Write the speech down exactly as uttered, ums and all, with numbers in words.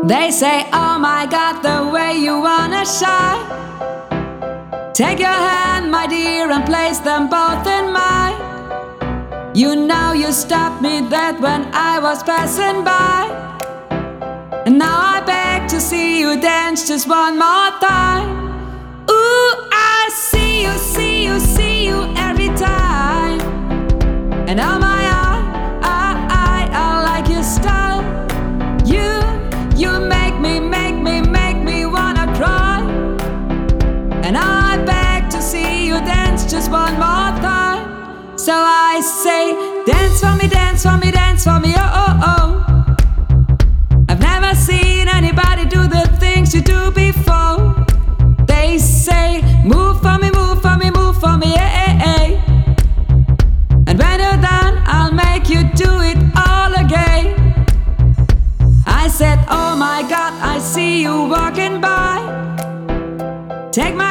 They say, oh my God, the way you wanna shine. Take your hand, my dear, and place them both in mine. You know you stopped me dead when I was passing by. And now I beg to see you dance just one more time. Ooh, I see you, see you, see you every time. And oh my, I, I, I, I like your style. You, you make me, make me, make me wanna cry. And I beg to see you dance just one more time. So I say, dance for me, dance for me, dance for me, oh, oh, oh. I've never seen anybody do the things you do before. They say, move for me, move for me, move for me, yeah, yeah, yeah. And when you're done, I'll make you do it all again. I said, oh my God, I see you walking by. Take my